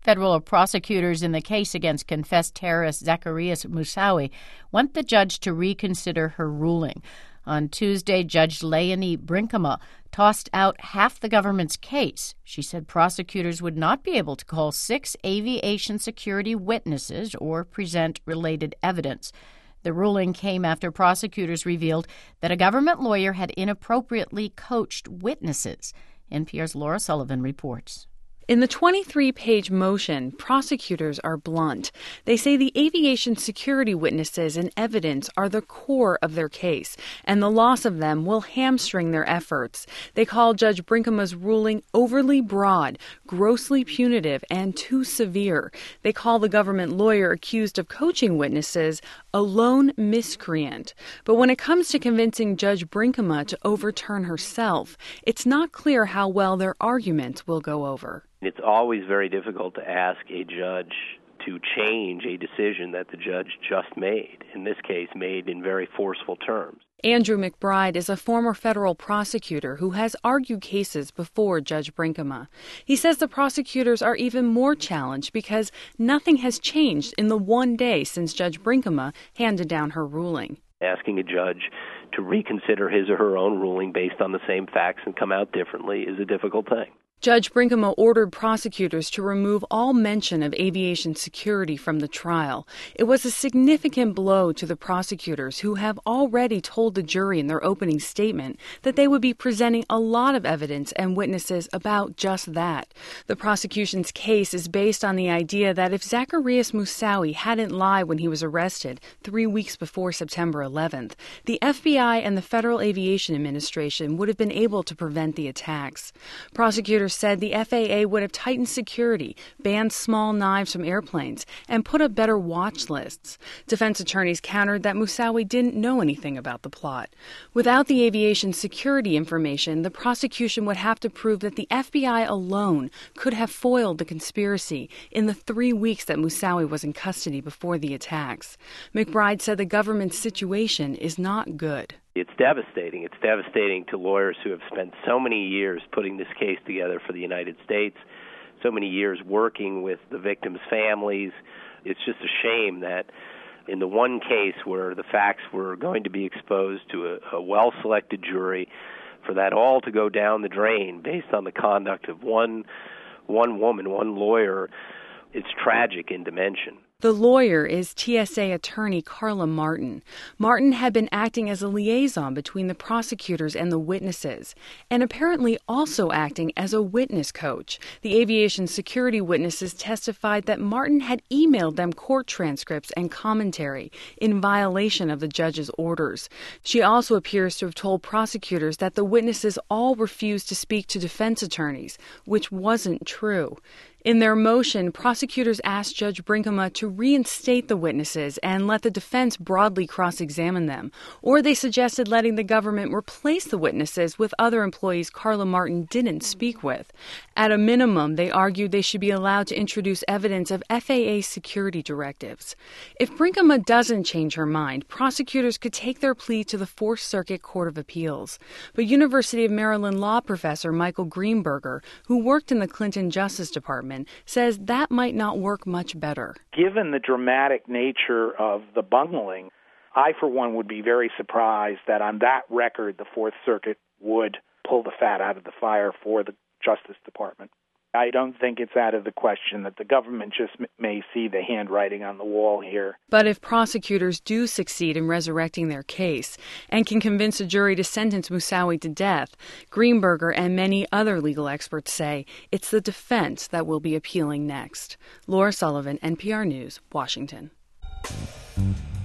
Federal prosecutors in the case against confessed terrorist Zacarias Moussaoui want the judge to reconsider her ruling. On Tuesday, Judge Leonie Brinkema tossed out half the government's case. She said prosecutors would not be able to call 6 aviation security witnesses or present related evidence. The ruling came after prosecutors revealed that a government lawyer had inappropriately coached witnesses. NPR's Laura Sullivan reports. In the 23-page motion, prosecutors are blunt. They say the aviation security witnesses and evidence are the core of their case, and the loss of them will hamstring their efforts. They call Judge Brinkema's ruling overly broad, grossly punitive, and too severe. They call the government lawyer accused of coaching witnesses a lone miscreant. But when it comes to convincing Judge Brinkema to overturn herself, it's not clear how well their arguments will go over. It's always very difficult to ask a judge to change a decision that the judge just made, in this case made in very forceful terms. Andrew McBride is a former federal prosecutor who has argued cases before Judge Brinkema. He says the prosecutors are even more challenged because nothing has changed in the one day since Judge Brinkema handed down her ruling. Asking a judge to reconsider his or her own ruling based on the same facts and come out differently is a difficult thing. Judge Brinkema ordered prosecutors to remove all mention of aviation security from the trial. It was a significant blow to the prosecutors, who have already told the jury in their opening statement that they would be presenting a lot of evidence and witnesses about just that. The prosecution's case is based on the idea that if Zacarias Moussaoui hadn't lied when he was arrested 3 weeks before September 11th, the FBI and the Federal Aviation Administration would have been able to prevent the attacks. Prosecutors said the FAA would have tightened security, banned small knives from airplanes, and put up better watch lists. Defense attorneys countered that Moussaoui didn't know anything about the plot. Without the aviation security information, the prosecution would have to prove that the FBI alone could have foiled the conspiracy in the 3 weeks that Moussaoui was in custody before the attacks. McBride said the government's situation is not good. It's devastating. It's devastating to lawyers who have spent so many years putting this case together for the United States, so many years working with the victims' families. It's just a shame that in the one case where the facts were going to be exposed to a well-selected jury, for that all to go down the drain based on the conduct of one woman, one lawyer, it's tragic in dimension. The lawyer is TSA attorney Carla Martin. Martin had been acting as a liaison between the prosecutors and the witnesses, and apparently also acting as a witness coach. The aviation security witnesses testified that Martin had emailed them court transcripts and commentary in violation of the judge's orders. She also appears to have told prosecutors that the witnesses all refused to speak to defense attorneys, which wasn't true. In their motion, prosecutors asked Judge Brinkema to reinstate the witnesses and let the defense broadly cross-examine them, or they suggested letting the government replace the witnesses with other employees Carla Martin didn't speak with. At a minimum, they argued they should be allowed to introduce evidence of FAA security directives. If Brinkema doesn't change her mind, prosecutors could take their plea to the Fourth Circuit Court of Appeals. But University of Maryland law professor Michael Greenberger, who worked in the Clinton Justice Department, says that might not work much better. Given the dramatic nature of the bungling, I, for one, would be very surprised that on that record the Fourth Circuit would pull the fat out of the fire for the Justice Department. I don't think it's out of the question that the government just may see the handwriting on the wall here. But if prosecutors do succeed in resurrecting their case and can convince a jury to sentence Moussaoui to death, Greenberger and many other legal experts say it's the defense that will be appealing next. Laura Sullivan, NPR News, Washington.